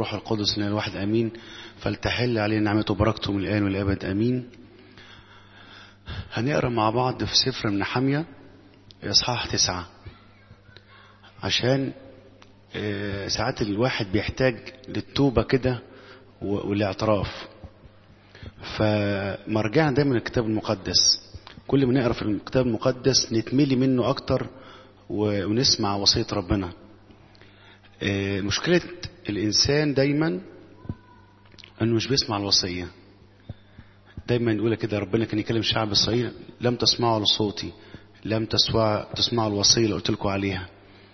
والروح القدس لنا الواحد امين. فلتحل علينا نعمته وبركته من الان والابد امين. هنقرا مع بعض في سفر من نحميا اصحاح 9 عشان ساعات الواحد بيحتاج للتوبة كده والاعتراف. فمرجعنا دايما الكتاب المقدس، كل ما نقرا في الكتاب المقدس نتملي منه اكتر ونسمع وصية ربنا. مشكلة الانسان دايما انه مش بيسمع الوصية. دايما يقول كده ربنا كان يكلم شعب اسرائيل: لم تسمعوا لصوتي، لم تسمعوا الوصية اللي قلت لكم عليها.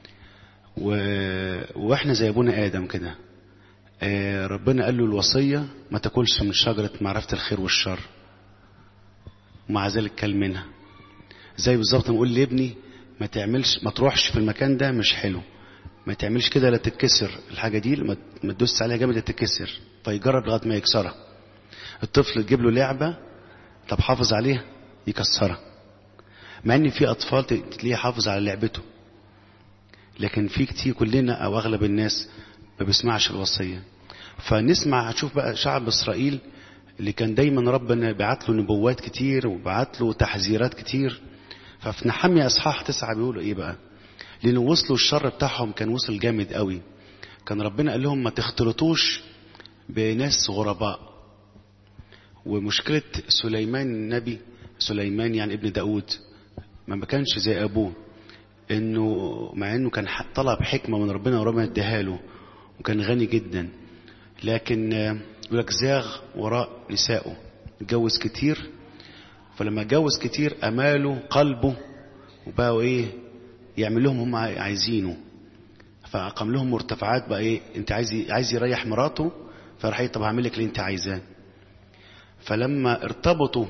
واحنا زي ابونا ادم كده، ربنا قال له الوصية ما تاكلش من شجرة معرفة الخير والشر، ومع ذلك كل منها. زي بالظبط نقول لابني ما تروحش في المكان ده، مش حلو، ما تعملش كده لا تتكسر الحاجة دي، ما تدوس عليها جامد تتكسر، فيجرب لغاية ما يكسرها. الطفل تجيب له لعبة، طب حافظ عليها، يكسرها. مع ان في اطفال تلاقيه حافظ على لعبته، لكن في كتير كلنا او اغلب الناس ما بيسمعش الوصية. فنسمع، هتشوف بقى شعب اسرائيل اللي كان دايما ربنا بعت له نبوات كتير وبعت له تحذيرات كتير. ففي نحميا اصحاح 9 بيقولوا ايه بقى؟ لانه وصلوا الشر بتاعهم كان وصل جامد قوي. كان ربنا قال لهم ما تختلطوش بناس غرباء. ومشكلة سليمان النبي، سليمان يعني ابن داود، ما كانش زي ابوه، انه مع انه كان طلب حكمة من ربنا وربنا اداها له وكان غني جدا، لكن يقول لك زاغ وراء نسائه، اتجوز كتير. فلما اتجوز كتير اماله قلبه وبقوا ايه؟ يعمل لهم هم عايزينه. فاقام لهم مرتفعات بقى ايه؟ انت عايز يريح مراته، فراح ايه؟ طب هعمل لك اللي انت عايزاه. فلما ارتبطوا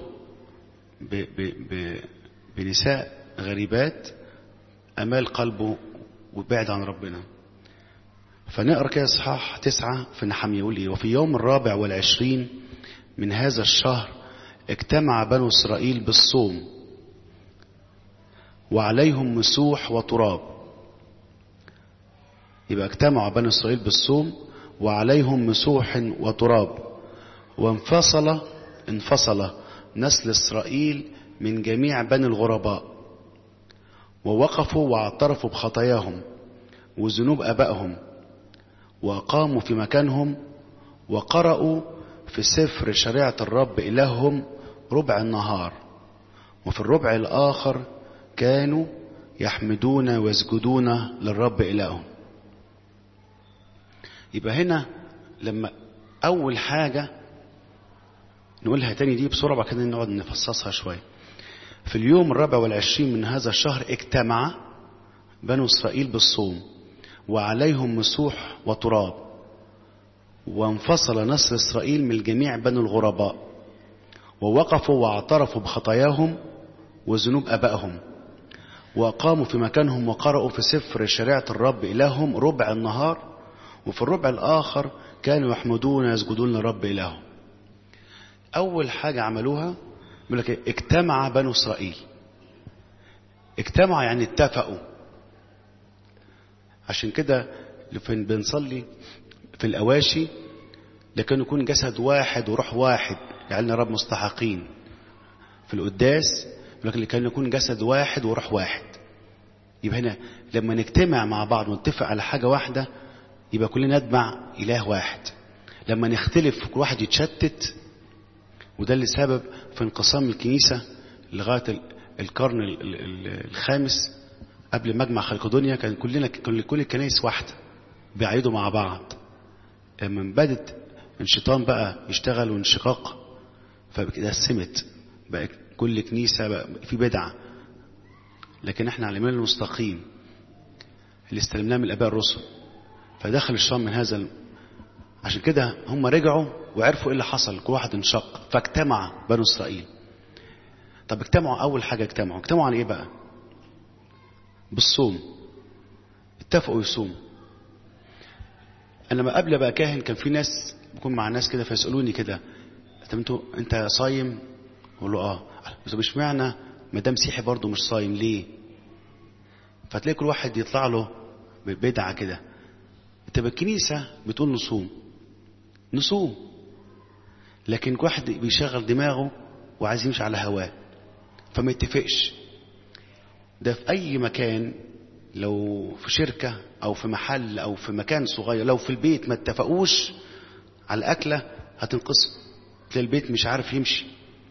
بنساء غريبات امال قلبه وبعد عن ربنا. فنقرأ كده اصحاح 9 في نحميا يقول ايه؟ وفي يوم 24 من هذا الشهر اجتمع بنو اسرائيل بالصوم وعليهم مسوح وتراب. يبقى اجتمعوا بنو اسرائيل بالصوم وعليهم مسوح وتراب. انفصل نسل اسرائيل من جميع بني الغرباء، ووقفوا واعترفوا بخطاياهم وذنوب ابائهم، وقاموا في مكانهم وقرأوا في سفر شريعة الرب إلههم ربع النهار، وفي الربع الآخر كانوا يحمدون ويسجدون للرب إلههم. يبقى هنا لما أول حاجة نقولها تاني دي بسرعة، بعد كده نقعد نفصصها شوية. في اليوم 24 من هذا الشهر اجتمع بنو إسرائيل بالصوم وعليهم مسوح وتراب، وانفصل نسل إسرائيل من جميع بني الغرباء، ووقفوا واعترفوا بخطاياهم وذنوب أبائهم، وقاموا في مكانهم وقرأوا في سفر شريعة الرب إلههم ربع النهار، وفي الربع الآخر كانوا يحمدون ويسجدون للرب إلههم. أول حاجة عملوها يقول لك اجتمع بنو إسرائيل. اجتمع يعني اتفقوا. عشان كده بنصلي في الأواشي لكن يكون جسد واحد وروح واحد، جعلنا رب مستحقين. في القداس لكن كان يكون جسد واحد وروح واحد. يبقى هنا لما نجتمع مع بعض ونتفق على حاجة واحدة يبقى كلنا نتبع إله واحد. لما نختلف كل واحد يتشتت، وده اللي سبب في انقسام الكنيسة لغاية القرن الخامس قبل مجمع خلقدونيا. كان كل الكنائس واحدة بيعيدوا مع بعض. لما بدت الشيطان بقى يشتغل وانشقاق فاتقسمت، بقى كل كنيسة بقى في بدعة. لكن احنا على الإيمان المستقيم اللي استلمناه من الآباء الرسل، فدخل الشيطان من هذا. عشان كده هم رجعوا وعرفوا ايه اللي حصل، كل واحد انشق. فاجتمع بنو إسرائيل. طب اجتمعوا، أول حاجة اجتمعوا عن ايه بقى؟ بالصوم. اتفقوا يصوموا. انا ما قبل بقى كاهن كان في ناس بكون مع ناس كده فيسالوني كده: انت صايم؟ اقول له اه. بس مش معنى ما دام مسيحي برضه مش صايم ليه؟ فتلاقي كل واحد يطلع له بدعه كده. طب الكنيسه بتقول نصوم، نصوم. لكن واحد بيشغل دماغه وعايز يمشي على هواه فما يتفقش. ده في اي مكان، لو في شركة او في محل او في مكان صغير، لو في البيت ما اتفقوش على الاكلة هتنقسم، تلاقي البيت مش عارف يمشي.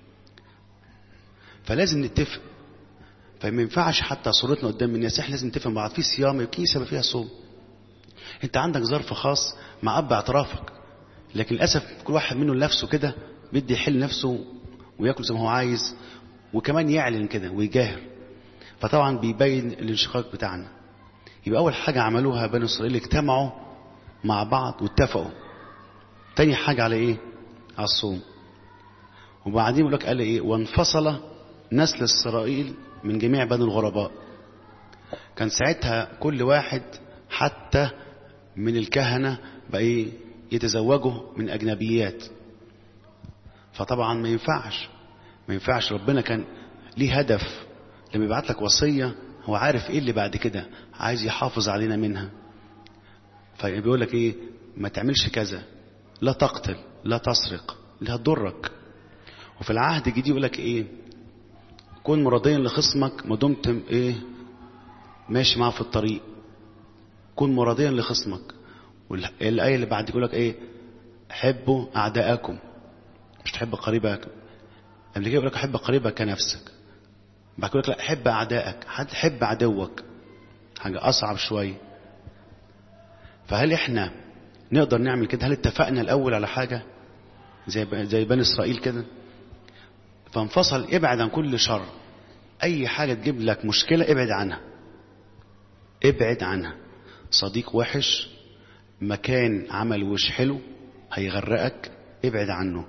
فلازم نتفق. فما ينفعش حتى صورتنا قدام الناس، احنا لازم نتفق مع بعض. في صيام الكنيسة ما فيها صوم. انت عندك ظرف خاص مع اب اعترافك، لكن للاسف كل واحد منه لنفسه كده بيدي يحل نفسه وياكل زي ما هو عايز، وكمان يعلن كده ويجاهر. فطبعا بيبين الانشقاق بتاعنا. يبقى اول حاجة عملوها بني اسرائيل اجتمعوا مع بعض واتفقوا. تاني حاجة على ايه؟ على الصوم. وبعدين يقول لك قال ايه؟ وانفصل نسل اسرائيل من جميع بني الغرباء. كان ساعتها كل واحد حتى من الكهنة بقى يتزوجوا من اجنبيات. فطبعا ما ينفعش. ربنا كان ليه هدف لما يبعت لك وصية، هو عارف ايه اللي بعد كده عايز يحافظ علينا منها. فبيقول لك ايه؟ ما تعملش كذا، لا تقتل، لا تسرق، لا تضرك. وفي العهد الجديد يقول لك ايه؟ كن مرضيا لخصمك ما دمت ايه؟ ماشي معه في الطريق. كن مرضيا لخصمك. والآية اللي بعد يقول لك ايه؟ حبوا اعداءكم، مش تحب قريبك. قبل كده يقول لك حب قريبك كنفسك، بعد كده يقول لك لا، حب اعدائك، حب عدوك، حاجة اصعب شوية. فهل احنا نقدر نعمل كده؟ هل اتفقنا الاول على حاجة زي بني اسرائيل كده؟ فانفصل. ابعد عن كل شر. اي حاجة تجيب لك مشكلة ابعد عنها، ابعد عنها. صديق وحش، مكان عمل وش حلو هيغرقك، ابعد عنه.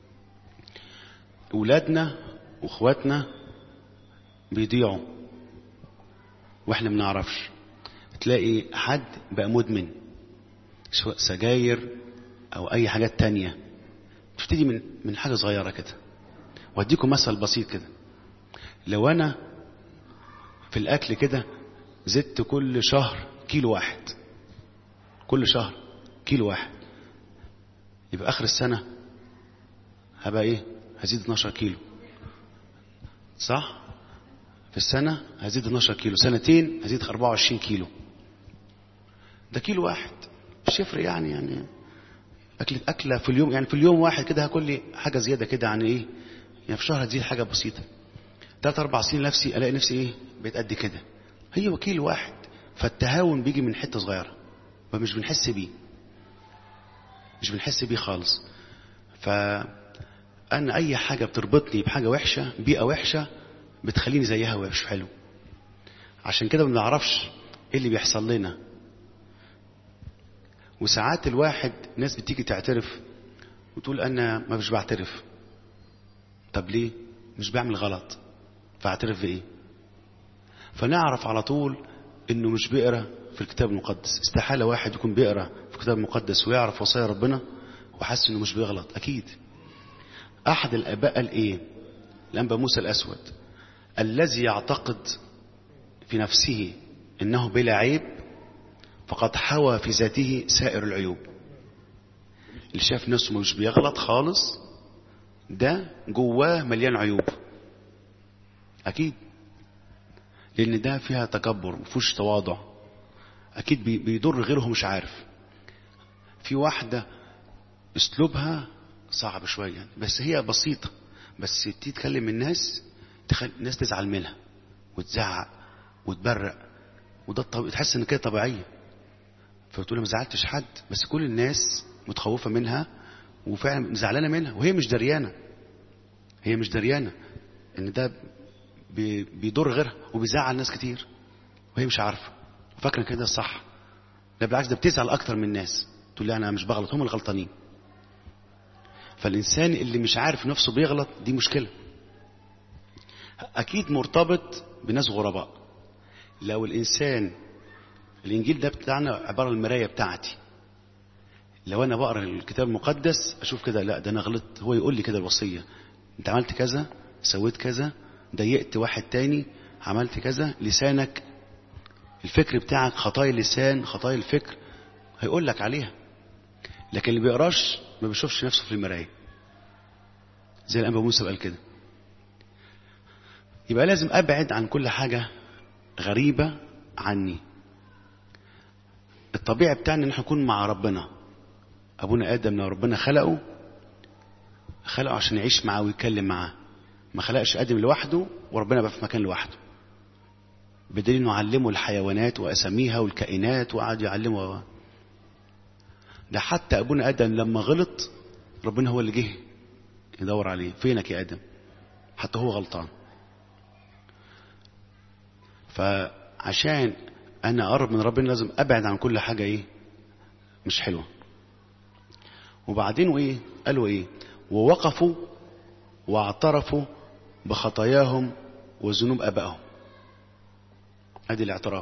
اولادنا واخواتنا بيضيعوا واحنا منعرفش. تلاقي حد بقى مدمن سواء سجاير او اي حاجات تانية. تبتدي من حاجة صغيرة كده. واديكم مثل بسيط كده. لو انا في الاكل كده زدت كل شهر كيلو واحد، كل شهر كيلو واحد، يبقى اخر السنة هبقى ايه؟ هزيد 12 كيلو، صح؟ في السنة هزيد 12 كيلو، سنتين هزيد 24 كيلو. ده كيلو واحد مش يفرق يعني أكلة في اليوم. يعني في اليوم واحد كده هاكل لي حاجة زيادة كده عن ايه؟ يعني في شهر هتزيد حاجة بسيطة. 3-4 سنين نفسي الاقي نفسي ايه؟ بقيت قد كده. هي كيلو واحد. فالتهاون بيجي من حتة صغيرة فمش بنحس بيه، مش بنحس بيه خالص. فأنا أي حاجة بتربطني بحاجة وحشة، بيئة وحشة، بتخليني زيها ومش حلو. عشان كده ما بنعرفش ايه اللي بيحصل لنا. وساعات الواحد ناس بتيجي تعترف وتقول انا ما مش بعترف. طب ليه؟ مش بعمل غلط فاعترف بايه؟ فنعرف على طول انه مش بيقرا في الكتاب المقدس. استحالة واحد يكون بيقرا في الكتاب المقدس ويعرف وصايا ربنا وحاسس انه مش بيغلط. اكيد. احد الاباء قال ايه؟ الانبا موسى الاسود: الذي يعتقد في نفسه انه بلا عيب فقد حوى في ذاته سائر العيوب. اللي شاف نفسه مش بيغلط خالص ده جواه مليان عيوب. اكيد. لان ده فيها تكبر وفيهوش تواضع. اكيد بيضر غيره مش عارف. في واحدة اسلوبها صعب شوية بس هي بسيطة، بس تتكلم الناس الناس تزعل منها وتزعق وتبرق، وده تحس ان كده طبيعية. فبتقول ما زعلتش حد، بس كل الناس متخوفة منها وفعلا زعلانة منها وهي مش دريانة. هي مش دريانة ان ده بيضر غيرها وبيزعل ناس كتير وهي مش عارفة وفاكرة كده الصح. لا بالعكس، ده بتزعل اكتر من الناس. تقول لي انا مش بغلط، هم الغلطانين. فالانسان اللي مش عارف نفسه بيغلط دي مشكلة. اكيد مرتبط بناس غرباء. لو الانسان الانجيل ده بتاعنا عبارة المراية بتاعتي. لو انا بقرا الكتاب المقدس اشوف كده لا ده انا غلطت، هو يقول لي كده الوصية: انت عملت كذا، سويت كذا، ضايقت واحد تاني، عملت كذا. لسانك الفكر بتاعك، خطايا اللسان خطايا الفكر هيقول لك عليها. لكن اللي بيقراش ما بيشوفش نفسه في المراية، زي الأنبا موسى قال كده. يبقى لازم أبعد عن كل حاجة غريبة عني. الطبيعي بتاعنا ان احنا نكون مع ربنا. ابونا ادم لما ربنا خلقه عشان يعيش معاه ويتكلم معاه، ما خلقش ادم لوحده وربنا بقى في مكان لوحده، بدليل انه علمه الحيوانات واساميها والكائنات وقعد يعلمه. ده حتى ابونا ادم لما غلط ربنا هو اللي جه يدور عليه، فينك يا ادم، حتى هو غلطان. فعشان انا اقرب من ربنا لازم ابعد عن كل حاجه ايه مش حلوه. وبعدين وايه قالوا ايه؟ ووقفوا واعترفوا بخطاياهم وذنوب ابائهم. ادي الاعتراف.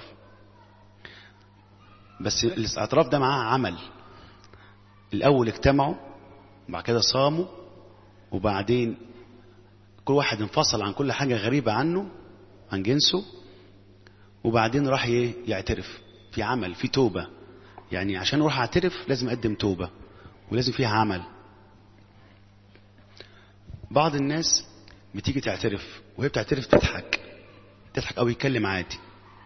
بس الاعتراف ده معاه عمل. الاول اجتمعوا، وبعد كده صاموا، وبعدين كل واحد انفصل عن كل حاجه غريبه عنه عن جنسه، وبعدين راح يعترف. في عمل، في توبة. يعني عشان اروح اعترف لازم اقدم توبة ولازم فيها عمل. بعض الناس بتيجي تعترف وهي بتعترف تضحك او يتكلم عادي،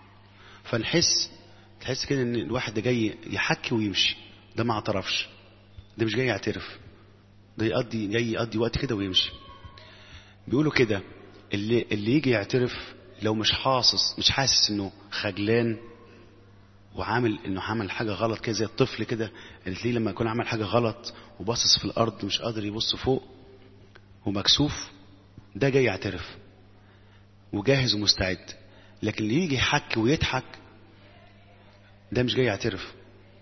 تحس كده ان الواحد ده جاي يحكي ويمشي. ده ما اعترفش، ده مش جاي يعترف، ده جاي يقضي وقت كده ويمشي. بيقولوا كده اللي يجي يعترف لو مش حاسس انه خجلان وعامل انه عمل حاجه غلط كده، زي الطفل كده اللي تلاقيه لما يكون عمل حاجه غلط وباصص في الارض مش قادر يبص فوق ومكسوف، ده جاي يعترف وجاهز ومستعد. لكن اللي يجي يحكي ويضحك ده مش جاي يعترف.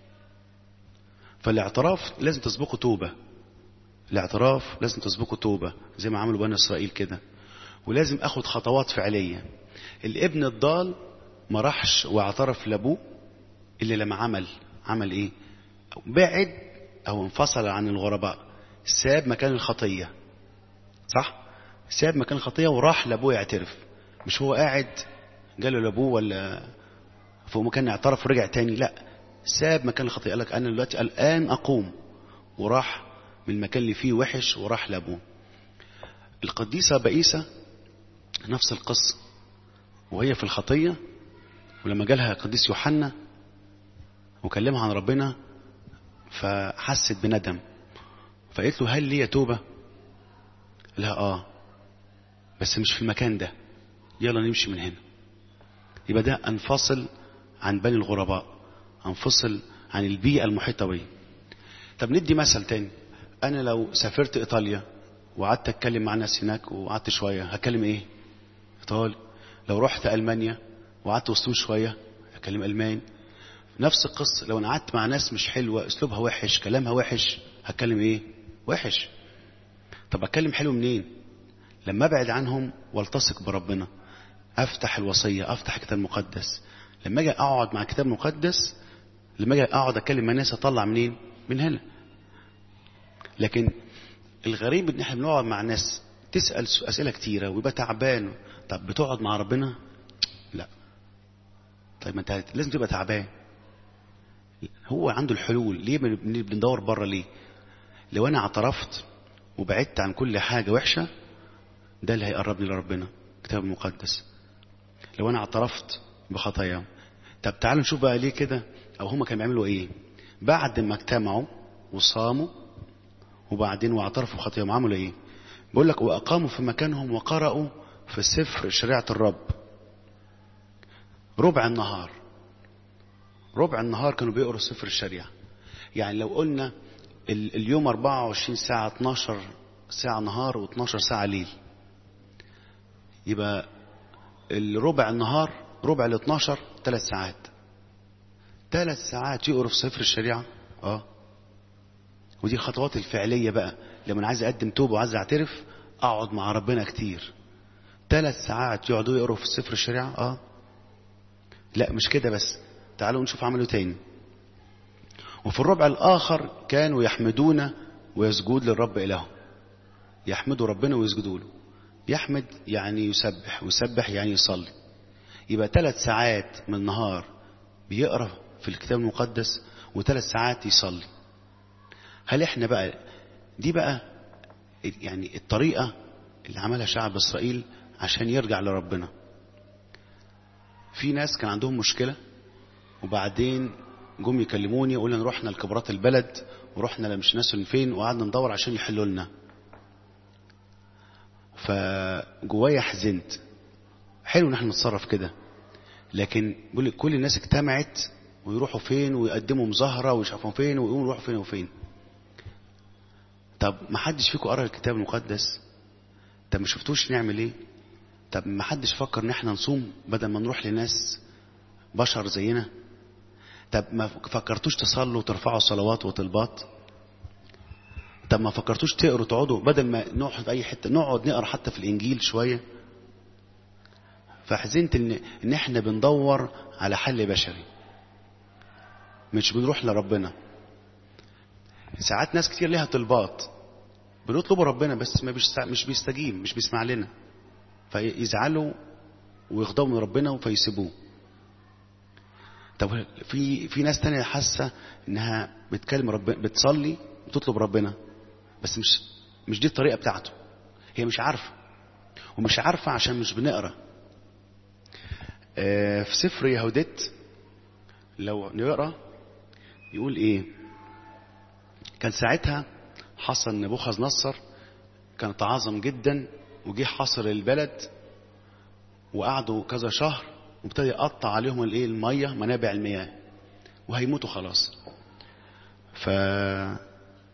فالاعتراف لازم تسبقه توبه. الاعتراف لازم تسبقه توبه زي ما عملوا بني اسرائيل كده. ولازم اخد خطوات فعليه. الابن الضال ما راحش واعترف لابوه الا لما عمل ايه؟ بعد او انفصل عن الغرباء، ساب مكان الخطيه. صح؟ ساب مكان الخطيه وراح لابوه يعترف. مش هو قاعد جاله لابوه ولا فوق مكان اعترف ورجع تاني، لا، ساب مكان الخطيه. قال لك انا دلوقتي الان اقوم، وراح من المكان اللي فيه وحش وراح لابوه. القديسه بائسه نفس القصه، وهي في الخطيه، ولما جالها قديس يوحنا وكلمها عن ربنا فحست بندم، فقالت له هل لي توبه؟ لها بس مش في المكان ده، يلا نمشي من هنا. يبقى ده انفصل عن بني الغرباء، انفصل عن البيئه المحيطه بي. طب ندي مثل تاني. انا لو سافرت ايطاليا وقعدت اتكلم مع الناس هناك وقعدت شويه، هتكلم ايه؟ ايطالي. لو رحت المانيا وقعدت وسطهم شويه هتكلم الماني. نفس القصه، لو انا قعدت مع ناس مش حلوه، اسلوبها وحش، كلامها وحش، هتكلم ايه؟ وحش. طب اتكلم حلو منين؟ لما ابعد عنهم والتصق بربنا، افتح الوصيه، افتح الكتاب المقدس. لما اجي اقعد مع الكتاب المقدس، لما اجي اقعد اتكلم مع ناس، اطلع منين؟ من هنا. لكن الغريب ان احنا بنقعد مع ناس تسال اسئله كتيره ويبقى تعبان. طب بتقعد مع ربنا؟ لا. طيب ما انت لازم تبقى تعبان. هو عنده الحلول. ليه بندور بره ليه؟ لو انا اعترفت وبعدت عن كل حاجه وحشه، ده اللي هيقربني لربنا، الكتاب المقدس. لو انا اعترفت بخطاياهم. طب تعالوا نشوف بقى ليه كده، او هم كانوا بيعملوا ايه بعد ما اجتمعوا وصاموا وبعدين واعترفوا بخطاياهم؟ عملوا ايه؟ بيقول لك واقاموا في مكانهم وقرأوا في سفر شريعة الرب. ربع النهار كانوا بيقروا سفر الشريعة. يعني لو قلنا اليوم 24 ساعة، 12 ساعة نهار و12 ساعة ليل، يبقى الربع النهار، ربع ال 12 3 ساعات. 3 ساعات يقروا في سفر الشريعة. ودي الخطوات الفعلية بقى. لما انا عايز اقدم توبة وعايز اعترف، اقعد مع ربنا كتير. 3 ساعات يقعدوا يقروا في سفر الشريعة. لا مش كده بس، تعالوا نشوف عملوا تاني. وفي الربع الاخر كانوا يحمدون ويسجود للرب الههم. يحمدوا ربنا ويسجدوا له. يحمد يعني يسبح، ويسبح يعني يصلي. يبقى 3 ساعات من النهار بيقرأ في الكتاب المقدس، و3 ساعات يصلي. هل احنا بقى دي بقى يعني الطريقة اللي عملها شعب إسرائيل عشان يرجع لربنا؟ في ناس كان عندهم مشكلة وبعدين جم يكلموني يقولوا لنا رحنا لكبارات البلد ورحنا مش ناس فين وقعدنا ندور عشان يحلوا لنا. فجوايا حزنت. حلو ان احنا نتصرف كده، لكن بيقول كل الناس اجتمعت ويروحوا فين ويقدموا مظاهرة ويشوفوا فين ويقوموا يروحوا فين وفين. طب ما حدش فيكم قرأ الكتاب المقدس؟ طب ما شفتوش نعمل ايه؟ طب ما حدش فكر ان احنا نصوم بدل ما نروح لناس بشر زينا؟ طب ما فكرتوش تصلوا وترفعوا صلوات وطلبات؟ طب ما فكرتوش تقروا تقعدوا بدل ما نقعد في اي حته نقعد نقرا حتى في الانجيل شويه؟ فحزنت ان احنا بندور على حل بشري مش بنروح لربنا. ساعات ناس كتير ليها طلبات بنطلب ربنا بس مش بيستجيب، مش بيسمع لنا، فيزعلوا ويغضبوا من ربنا فيسيبوه. طب في ناس تانية حاسه انها بتكلم ربنا بتصلي وتطلب ربنا بس مش دي الطريقه بتاعته. هي مش عارفه، ومش عارفه عشان مش بنقرا. في سفر يهودت لو نقرا يقول ايه؟ كان ساعتها حصل نبوخذ نصر كان تعاظم جدا وجه حاصر البلد وقعدوا كذا شهر وابتدى يقطع عليهم الميه، منابع المياه، وهيموتوا خلاص. ابتدى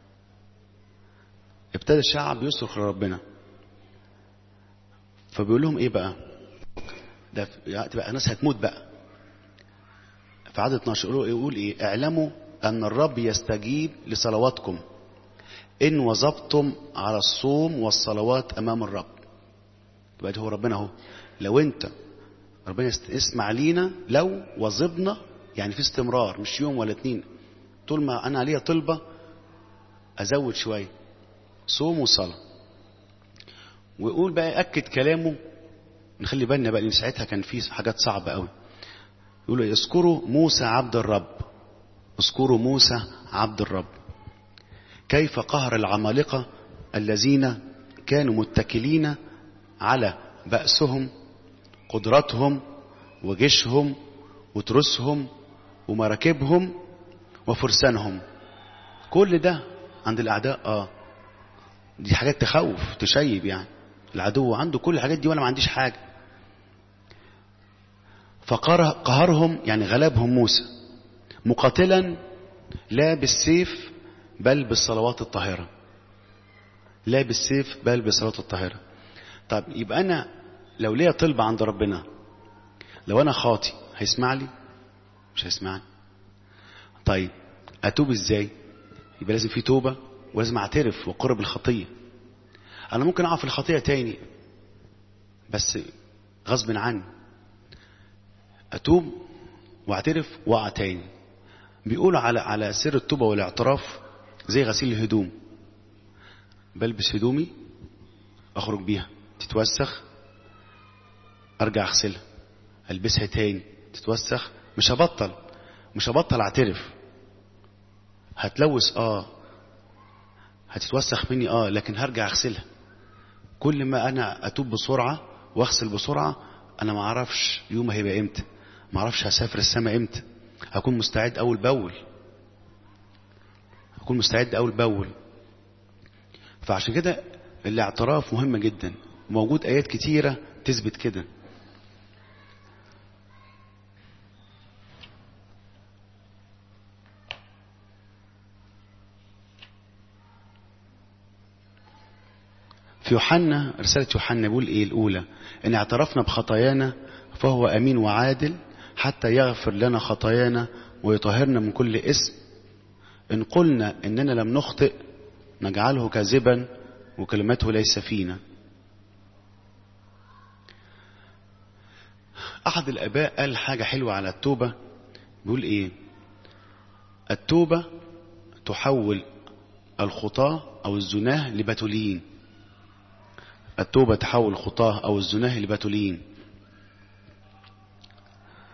الشعب يصرخ لربنا، فبيقول لهم ايه بقى؟ ده تبقى ناس هتموت بقى. في عدد 12 يقول ايه؟ اعلموا ان الرب يستجيب لصلواتكم ان وظبتم على الصوم والصلوات امام الرب. يبقى هو ربنا اهو، لو انت ربنا يسمع لينا لو وظبنا، يعني في استمرار مش يوم ولا اتنين، طول ما انا عليا طلبة ازود شوية صوم وصلاة. ويقول بقى اكد كلامه، نخلي بالنا بقى لان ساعتها كان في حاجات صعبة قوي. يقولوا اذكروا موسى عبد الرب، اذكروا موسى عبد الرب كيف قهر العمالقة الذين كانوا متكلين على بأسهم، قدرتهم وجيشهم وترسهم ومراكبهم وفرسانهم. كل ده عند الأعداء دي حاجات تخوف تشيب، يعني العدو عنده كل الحاجات دي وانا ما عنديش حاجة. فقهرهم يعني غلبهم موسى مقاتلا لا بالسيف بل بالصلوات الطاهرة، لا بالسيف بل بالصلوات الطاهرة. طب يبقى أنا لو ليا طلبة عند ربنا، لو أنا خاطي هيسمع لي؟ مش هيسمعني. طيب أتوب إزاي؟ يبقى لازم في توبة ولازم أعترف وأقر بالخطية. أنا ممكن أقع في الخطية تاني بس غصب عني، أتوب وأعترف وأقع تاني. بيقولوا على سر التوبة والاعتراف زي غسيل الهدوم. بلبس هدومي اخرج بيها تتوسخ ارجع اغسلها البسها تاني تتوسخ، مش هبطل اعترف. هتلوث هتتوسخ مني لكن هرجع اغسلها. كل ما انا اتوب بسرعة واغسل بسرعة انا ما اعرفش يوم هيبقى امتى، ما اعرفش هسافر السماء امتى. هكون مستعد اول باول. فعشان كده الاعتراف مهم جدا، موجود ايات كتيرة تثبت كده. في يوحنا، رسالة يوحنا بيقول ايه الاولى؟ ان اعترفنا بخطايانا فهو امين وعادل حتى يغفر لنا خطايانا ويطهرنا من كل اسم. ان قلنا اننا لم نخطئ نجعله كاذبا وكلمته ليس فينا. احد الاباء قال حاجة حلوة على التوبة، بيقول ايه؟ التوبة تحول الخطاة او الزناه لبتوليين. التوبة تحول الخطاة او الزناه لبتوليين.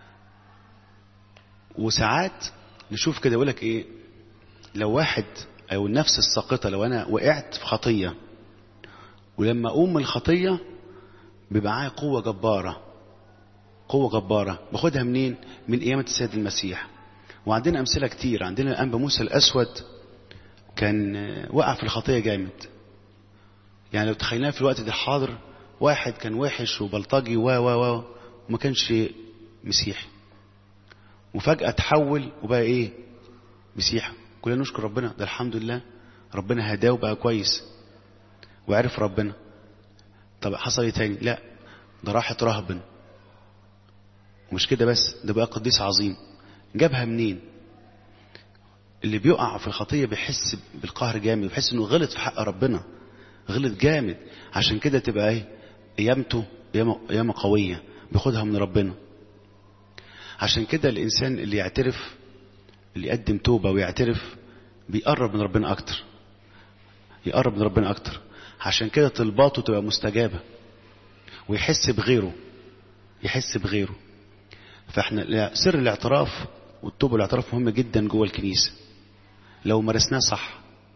وساعات نشوف كده يقولك ايه؟ لو واحد او النفس الساقطة لو انا وقعت في خطية ولما اقوم من الخطية بيبقى معايا قوة جبارة، قوة جبارة باخدها منين؟ من قيامة السيد المسيح. وعندنا امثلة كتير. عندنا الانبا موسى الاسود كان وقع في الخطية جامد. يعني لو تخيلنا في الوقت ده الحاضر واحد كان وحش وبلطجي وما كانش مسيحي، وفجأة تحول وبقى ايه؟ مسيحي. كلنا نشكر ربنا، ده الحمد لله ربنا هداه وبقى كويس وعرف ربنا. طب حصل ايه تاني؟ لا، ده راحت رهبن. ومش كده بس، ده بقى قديس عظيم. جابها منين؟ اللي بيقع في الخطية بيحس بالقهر جامد، بيحس انه غلط في حق ربنا، غلط جامد. عشان كده تبقى ايه؟ قيامته قيامة قوية بياخدها من ربنا. عشان كده الانسان اللي يعترف، اللي يقدم توبة ويعترف، بيقرب من ربنا اكتر، يقرب من ربنا اكتر. عشان كده طلباته تبقى مستجابة ويحس بغيره، يحس بغيره. فاحنا سر الاعتراف والتوبة والاعتراف مهم جدا جوه الكنيسة لو مارسناه صح.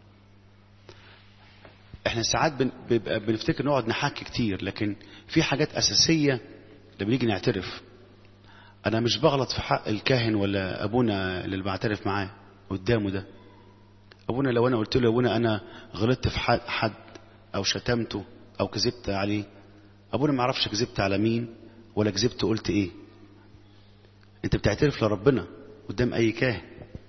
احنا ساعات بنفتكر نقعد نحكي كتير، لكن في حاجات اساسية لما نيجي نعترف. انا مش بغلط في حق الكاهن ولا ابونا اللي بعترف معاه قدامه ده. ابونا لو انا قلت له يا ابونا انا غلطت في حد او شتمته او كذبت عليه، ابونا ما يعرفش كذبت على مين ولا كذبت قلت ايه. انت بتعترف لربنا قدام اي كاهن،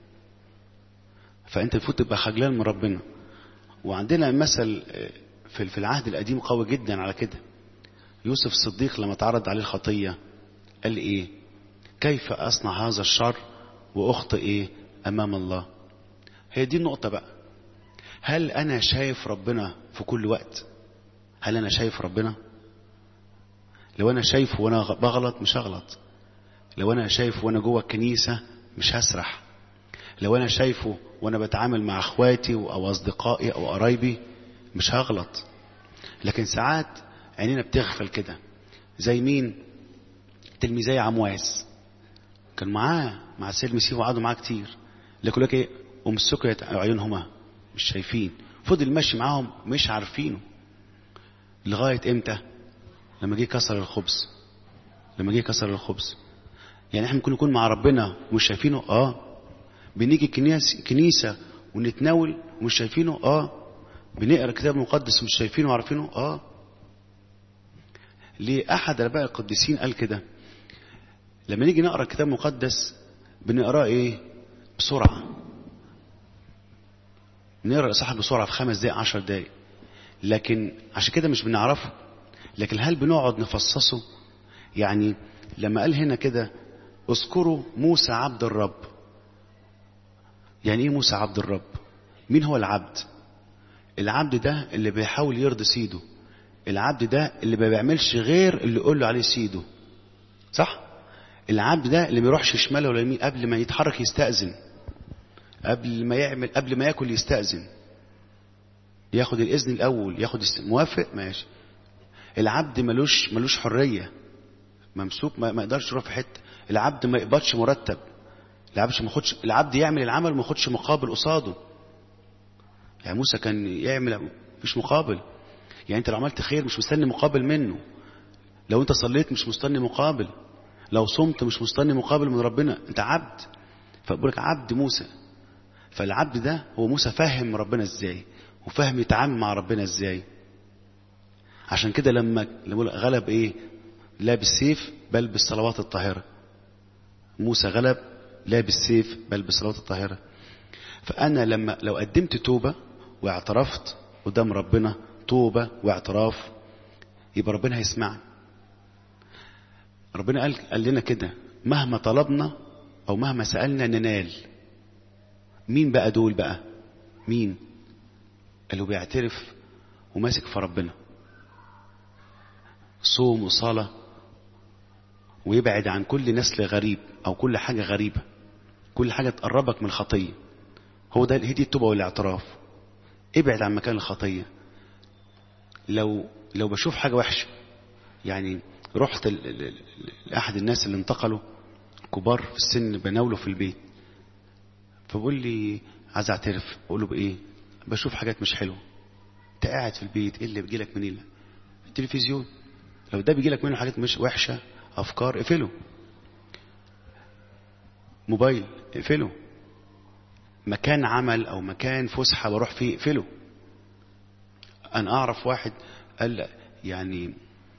فانت المفروض تبقى خجلان من ربنا. وعندنا مثل في العهد القديم قوي جدا على كده. يوسف الصديق لما تعرض عليه الخطية قال ايه؟ كيف اصنع هذا الشر واخطئ ايه امام الله؟ هي دي النقطة بقى. هل انا شايف ربنا في كل وقت؟ هل انا شايف ربنا؟ لو انا شايفه وانا بغلط مش هغلط. لو انا شايفه وانا جوه الكنيسة مش هسرح. لو انا شايفه وانا بتعامل مع اخواتي او اصدقائي او قرايبي مش هغلط. لكن ساعات عينينا بتغفل كده. زي مين؟ تلميذي عمواس كان معاه مع السيد المسيح وقعدوا معاه كتير، لكن لك ايه؟ ومسكوا عيونهما مش شايفين. فضل ماشي معاهم مش عارفينه لغاية امتى؟ لما جه كسر الخبز. لما جه كسر الخبز. يعني احنا ممكن نكون مع ربنا ومش شايفينه. بنيجي كنيسة ونتناول ومش شايفينه. بنقرأ الكتاب المقدس ومش شايفينه وعارفينه. ليه؟ احد اباء القديسين قال كده، لما نيجي نقرأ الكتاب المقدس بنقرأ ايه؟ بسرعة. نقرأ الإصحاح بسرعة في 5 دقائق 10 دقائق، لكن عشان كده مش بنعرفه. لكن هل بنقعد نفصصه؟ يعني لما قال هنا كده اذكروا موسى عبد الرب. يعني ايه موسى عبد الرب؟ مين هو العبد؟ العبد ده اللي بيحاول يرضي سيده. العبد ده اللي ما بيعملش غير اللي يقول له عليه سيده، صح؟ العبد ده اللي ما يروحش شمال ولا يمين، قبل ما يتحرك يستأذن، قبل ما ياكل يستأذن، ياخد الإذن الأول، ياخد موافق ماشي. العبد ملوش حرية، ممسوك، ما يقدرش يروح في حتة. العبد ما يقبضش مرتب. العبد يعمل العمل وما ياخدش مقابل قصاده. يعني موسى كان يعمل مفيش مقابل. يعني انت لو عملت خير مش مستني مقابل منه. لو انت صليت مش مستني مقابل. لو صمت مش مستني مقابل من ربنا. انت عبد. فبقول لك عبد موسى. فالعبد ده هو موسى فاهم ربنا ازاي وفاهم يتعامل مع ربنا ازاي. عشان كده لما غلب ايه؟ لا بالسيف بل بالصلوات الطاهرة. موسى غلب لا بالسيف بل بالصلوات الطاهرة. فأنا لو قدمت توبة واعترفت قدام ربنا، توبة واعتراف، يبقى ربنا هيسمعني. ربنا قال لنا كده، مهما طلبنا أو مهما سألنا ننال. مين بقى دول بقى؟ مين؟ اللي بيعترف وماسك في ربنا، صوم وصلاة، ويبعد عن كل نسل غريب أو كل حاجة غريبة، كل حاجة تقربك من الخطية. هي دي التوبة والاعتراف. ابعد عن مكان الخطية. لو بشوف حاجة وحشة، يعني رحت لأحد الناس اللي انتقلوا كبار في السن، بناوله في البيت، فبقول لي عايز اعترف. اقول له بايه؟ بشوف حاجات مش حلوة. انت قاعد في البيت، ايه اللي بيجيلك منين؟ التلفزيون. لو ده بيجيلك منه حاجات مش وحشة، افكار، اقفله. موبايل اقفله. مكان عمل او مكان فسحة بروح فيه اقفله. انا اعرف واحد قال يعني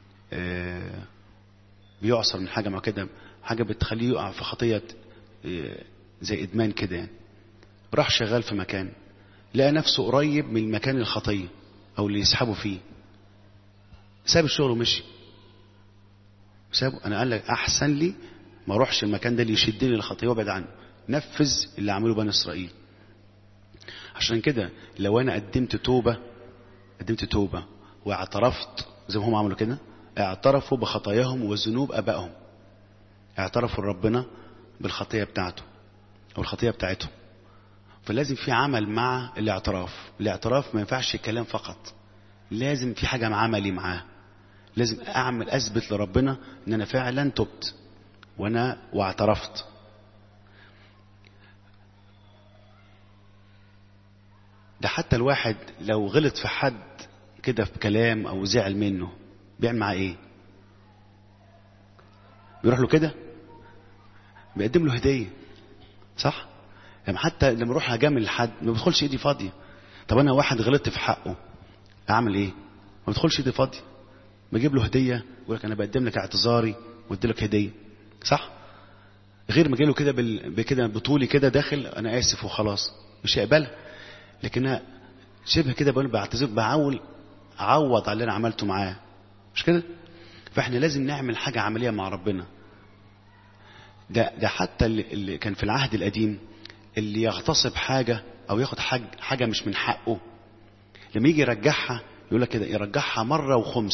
بيعصر من حاجة ما كده، حاجة بتخليه يقع في خطية زي ادمان كده يعني. راح شغال في مكان، لقى نفسه قريب من المكان الخطية او اللي يسحبه فيه، ساب الشغل ومشي. سابه. انا قال لك احسن لي ما اروحش المكان ده اللي يشدني للخطية وابعد عنه. نفذ اللي عمله بني اسرائيل. عشان كده لو انا قدمت توبة واعترفت زي ما هم عملوا كده، اعترفوا بخطاياهم وذنوب ابائهم، اعترفوا لربنا بالخطية بتاعته او الخطية بتاعتهم. فلازم في عمل مع الاعتراف ما ينفعش كلام فقط، لازم في حاجة عملي معاه. لازم اثبت لربنا ان انا فعلا تبت واعترفت. ده حتى الواحد لو غلط في حد كده في كلام او زعل منه، بيعمل معاه ايه؟ بيروح له كده بيقدم له هدية، صح؟ يعني حتى لما اروح اجامل لحد ما بدخلش ايدي فاضية. طب انا واحد غلطت في حقه اعمل ايه؟ ما بدخلش ايدي فاضية، بجيب له هدية، يقول لك انا بقدم لك اعتذاري وادي لك هدية، صح؟ غير ما اجي له كده بكده بطولي كده داخل انا اسف وخلاص، مش هيقبلها. لكن انا شبه كده بقول بعتذر، اعوض على اللي انا عملته معاه، مش كده؟ فاحنا لازم نعمل حاجة عملية مع ربنا. ده حتى اللي كان في العهد القديم اللي يغتصب حاجة او ياخد حاجة مش من حقه، لما يجي يرجعها يقول لك كده يرجعها مرة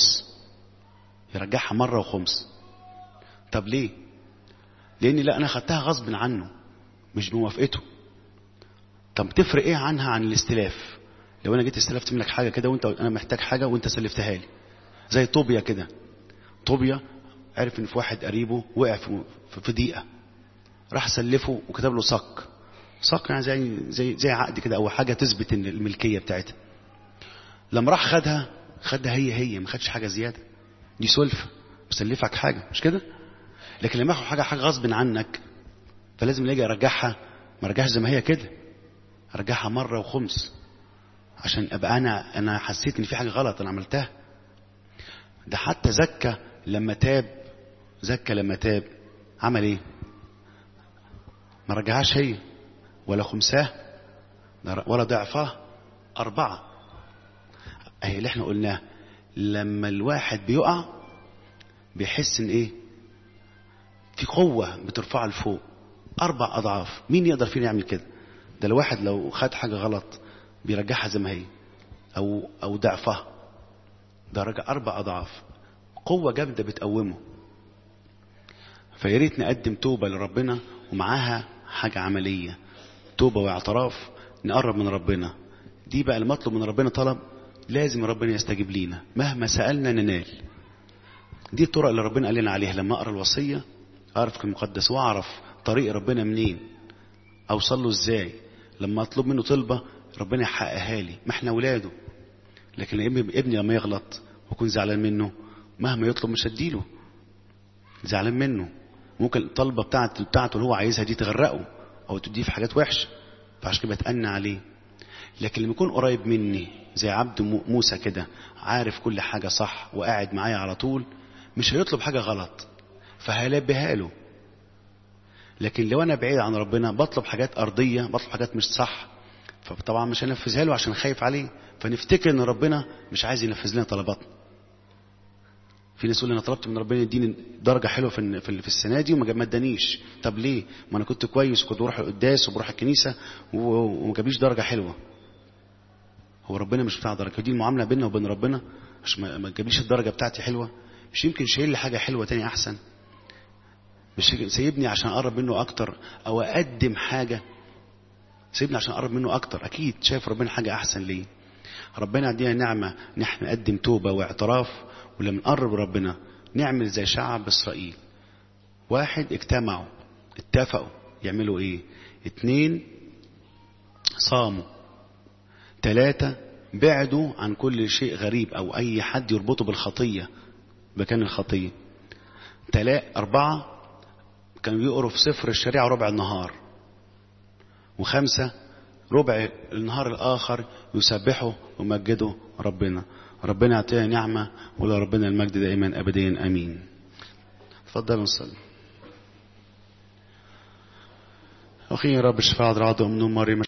وخمس. طب ليه؟ لاني لا انا خدتها غصب عنه مش بموافقته. طب تفرق ايه عنها عن الاستلاف؟ لو انا جيت استلفت منك حاجة كده انا محتاج حاجة وانت سلفتها لي، زي طوبيا كده. طوبيا عرف ان في واحد قريبه وقع في ضيقة، راح سلفه وكتب له صك يعني زي عقد كده او حاجة تثبت ان الملكية بتاعتها. لما راح خدها هي ما خدش حاجة زيادة، دي سلفة مسلفك حاجة، مش كده؟ لكن لما ياخد حاجة غصب عنك فلازم يجي ارجعها، ما ارجعش زي ما هي كده، ارجعها مرة وخمس، عشان ابقى انا حسيت ان في حاجة غلط انا عملتها. ده حتى زكى لما تاب عمل ايه؟ ما رجعهاش هي ولا خمساه ولا ضعفاه، 4. اهي اللي احنا قلناه. لما الواحد بيقع بيحس ان ايه؟ في قوة بترفعه لفوق 4 أضعاف. مين يقدر فينا يعمل كده؟ ده الواحد لو خد حاجة غلط بيرجعها زي ما هي او ضعفها، ده رجع 4 أضعاف، قوة جامدة بتقومه. فياريت نقدم توبة لربنا ومعاها حاجة عملية، توبة واعتراف، نقرب من ربنا. دي بقى المطلوب من ربنا، طلب لازم ربنا يستجيب لينا، مهما سألنا ننال. دي الطرق اللي ربنا قال لنا عليها. لما اقرا الوصية اعرف في المقدس واعرف طريق ربنا منين، اوصل له ازاي. لما اطلب منه طلبة ربنا يحققها لي، ما احنا اولاده. لكن ابني لما يغلط واكون زعلان منه مهما يطلب مش هديله، زعلان منه. ممكن الطلبة بتاعته اللي هو عايزها دي تغرقه او تديه في حاجات وحشة، فعشان كده بتأنى عليه. لكن لما يكون قريب مني زي عبد موسى كده، عارف كل حاجة صح وقاعد معايا على طول، مش هيطلب حاجة غلط فهلبيها له. لكن لو انا بعيد عن ربنا بطلب حاجات ارضية، بطلب حاجات مش صح، فطبعا مش هنفذها له عشان خايف عليه، فنفتكر ان ربنا مش عايز ينفذ لنا طلباتنا. في ناس يقول انا طلبت من ربنا يديني درجة حلوة في السنة دي وما ادانيش. طب ليه؟ ما انا كنت كويس وكنت بروح القداس وبروح الكنيسة وما جابليش درجة حلوة. هو ربنا مش بتاع درجة؟ دي المعاملة بيننا وبين ربنا عشان ما جابليش الدرجة بتاعتي حلوة؟ مش يمكن شايل لي حاجة حلوة تاني احسن؟ مش سيبني عشان اقرب منه اكتر او اقدم حاجة؟ سيبني عشان اقرب منه اكتر، اكيد شايف ربنا حاجة احسن ليه. ربنا عندنا نعمة نحن نقدم توبة واعتراف، ولما نقرب ربنا نعمل زي شعب اسرائيل. 1 اجتمعوا اتفقوا يعملوا ايه، 2 صاموا، 3 بعدوا عن كل شيء غريب أو أي حد يربطه بالخطية مكان الخطية. 4 كانوا بيقروا في سفر الشريعة ربع النهار. 5 ربع النهار الآخر يسبحوا ومجدوا ربنا. ربنا يعطينا نعمة ولربنا المجد دائما أبديا آمين. تفضلوا نصلي. أخي رب شفاعة رعد أم مريم